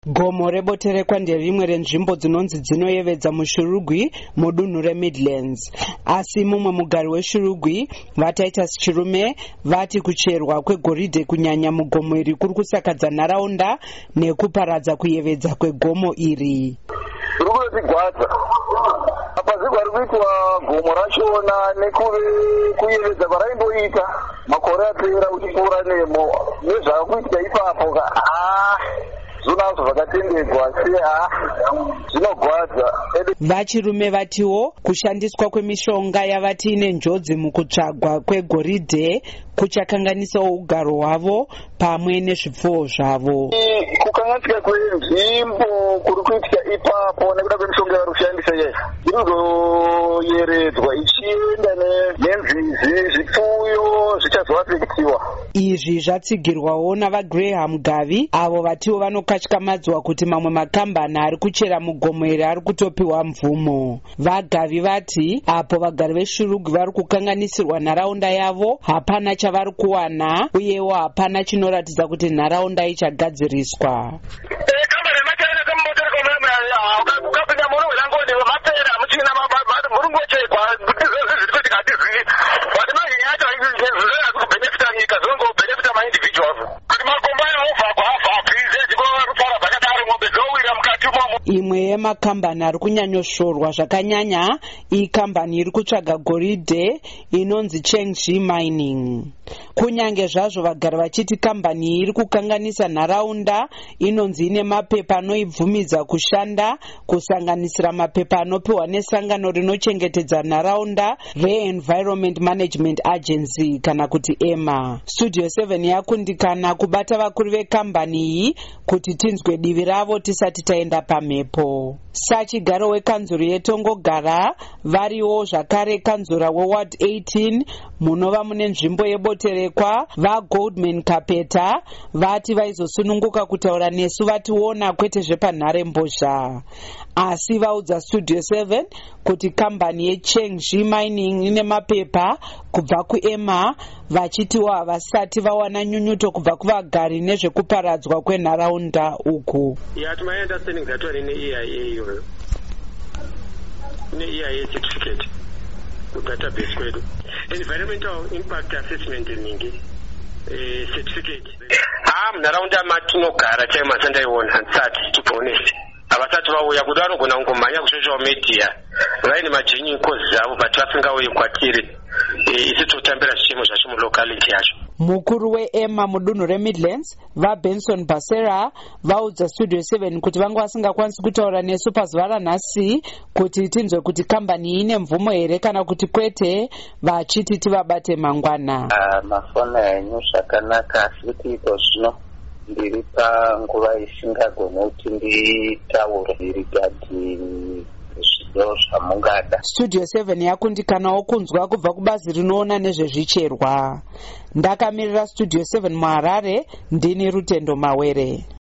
Gomo reboterekwa nderimwe renzvimbo dzinonzi dzinoyevedza muShurugwi mudunhu reMidlands. Asi mumwe mugari weShurugwi, Titus Chirume, vati kucherwa kwegoridhe kunyanya mugomo iri kuri kusakadza nharaunda nekuparadza kuyevedza kwegomo iri. Rukutigwadza apa zigwa rikuitwa gomo rachona nekuyevedza kwaraimboita makore apera uchipfuura nemo nezvakuitika ipapo zvinazvo zvakatendedzwa zvinogwadza. Vachirume vatiwo kushandiswa kwemishonga yavati ine njodzi mukutsvagwa kwegoridhe kuchakanganisawo ugaro hwavo pamwe nezvipfuwo zvavo. Kukanganisika kwenzvimbo kuri kuitika ipapo nekuda kwemishonga yavari kushandisa iyi inozoyeredzwa ichienda nenzizi zvipfuyo zvichazoafektiwa. Izvi zvatsigirwawo navaGraham Gavi, avo vatiwo vanokatyamadzwa kuti mamwe makambani ari kuchera mugomo iri ari kutopiwa mvumo. VaGavi vati apo vagari veShurugwi vari kukanganisirwa nharaunda yavo, hapana chavari kuwana uyewo hapana chinoratidza kuti nharaunda ichagadziriswa. Imwe yemakambani ari kunyanyosvorwa zvakanyanya ikambani iri kutsvaga goridhe inonzi Chengxi Mining. Kunyange zvazvo vagari vachiti kambani iyi iri kukanganisa nharaunda inonzi ine mapepa anoibvumidza kushanda, kusanganisira mapepa anopiwa nesangano rinochengetedza nharaunda reEnvironment Management Agency kana kuti EMA. Studio 7 yakundikana kubata vakuru vekambani iyi kuti tinzwe divi ravo tisati taenda pamhepo. Sachigaro wekanzuro yeTongogara variwo zvakare kanzura weWard 18 munova mune nzvimbo yeboterekwa vaGoldman Kapeta vati vaizosununguka kutaura nesu vationa kwete zvepanhare mbozha. Asi vaudza Studio 7 kuti kambani yeChengxi Mining ine mapepa kubva kuEMA, vachitiwa havasati vawana nyunyuto kubva kuvagari nezvekuparadzwa kwenharaunda uku. To my understanding that one in the EIA certificate database kwedu environmental impact assessment certificate munharaunda matinogara chaimo handisandaiona, handisati to be honest. Havasati vauya kuti vanogona kungomhanya kusocial media vaine magenuine cause avo but vasingauye kwatiri isi totambira zvichemo zvacho mulocality yacho. Mukuru weEMA mudunhu reMidlands vaBenson Basera vaudza Studio 7 kuti vanga vasingakwanisi kutaura nesu pazuva ranhasi kuti tinzwe kuti kambani iyi ine mvumo here kana kuti kwete, vachiti tivabate mangwana. Mafoni enyu zvakanaka, asi kuti iko zvino ndiri panguva isingagoni kuti nditaure rigadi zvido zvamungada. Studio 7 yakundikanawo kunzwa kubva kubazi rinoona nezvezvicherwa. Ndakamirira Studio 7 muHarare, ndini Rutendo Mawere.